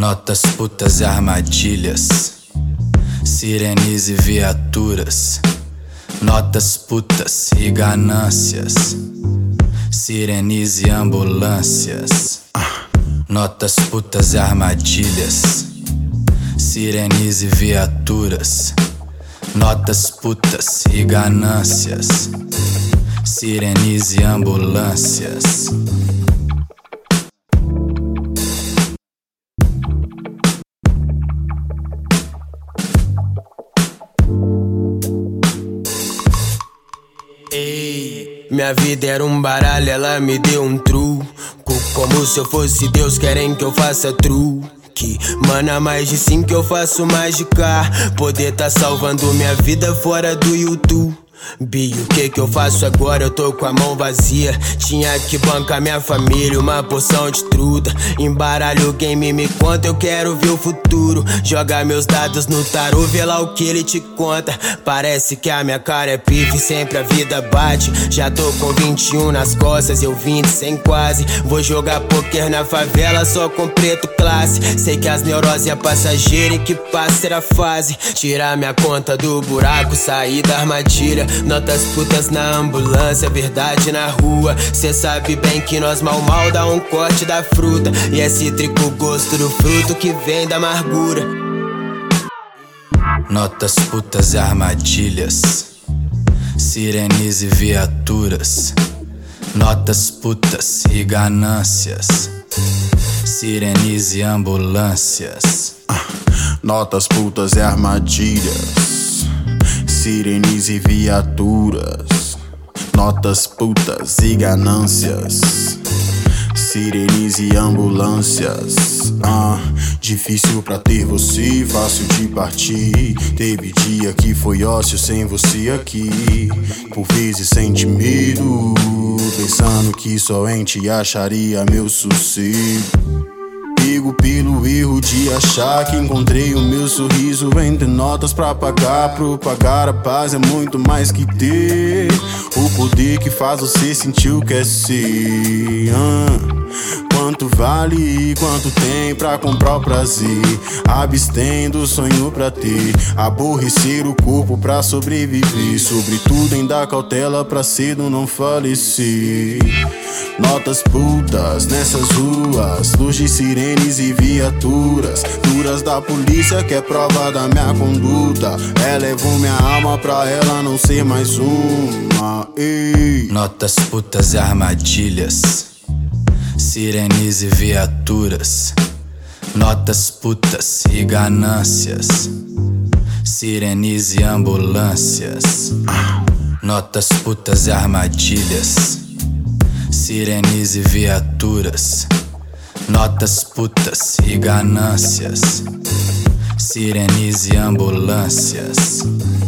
Notas, putas e armadilhas, sirenes e viaturas. Notas, putas e ganâncias, sirenes e ambulâncias. Notas, putas e armadilhas, sirenes e viaturas. Notas, putas e ganâncias, sirenes e ambulâncias. Ei, minha vida era um baralho, ela me deu um truco. Como se eu fosse Deus, querem que eu faça truque. Mana, mais de 5 eu faço mágica. Poder tá salvando minha vida fora do YouTube. Bi, o que eu faço agora? Eu tô com a mão vazia. Tinha que bancar minha família, uma porção de truta. Embaralho o game, me conta, eu quero ver o futuro. Joga meus dados no tarô, vê lá o que ele te conta. Parece que a minha cara é pife, sempre a vida bate. Já tô com 21 nas costas, eu 20 sem quase. Vou jogar poker na favela só com preto classe. Sei que as neuroses é passageira e que passa era fase. Tirar minha conta do buraco, sair da armadilha. Notas putas na ambulância, verdade na rua. Cê sabe bem que nós mal dá um corte da fruta. E é cítrico o gosto do fruto que vem da amargura. Notas, putas e armadilhas, sirenes e viaturas. Notas, putas e ganâncias, sirenes e ambulâncias. Notas, putas e armadilhas, sirenes e viaturas. Notas, putas e ganâncias, sirenes e ambulâncias. Difícil pra ter você, fácil de partir. Teve dia que foi ócio sem você aqui. Por vezes sente medo, pensando que somente acharia meu sossego. Pego pelo erro de achar que encontrei o meu sorriso entre notas pra pagar. Propagar a paz é muito mais que ter o poder que faz você sentir o que é ser. Quanto vale, quanto tem pra comprar o prazer? Abstém do sonho pra ter, aborrecer o corpo pra sobreviver. Sobretudo em dar cautela pra cedo não falecer. Notas putas nessas ruas, luz de sirenes e viaturas. Duras da polícia que é prova da minha conduta. Elevou minha alma pra ela não ser mais uma. Ei. Notas, putas e armadilhas, sirenes e viaturas. Notas, putas e ganâncias, sirenes e ambulâncias. Notas, putas e armadilhas, sirenes e viaturas. Notas, putas e ganâncias, sirenes e ambulâncias.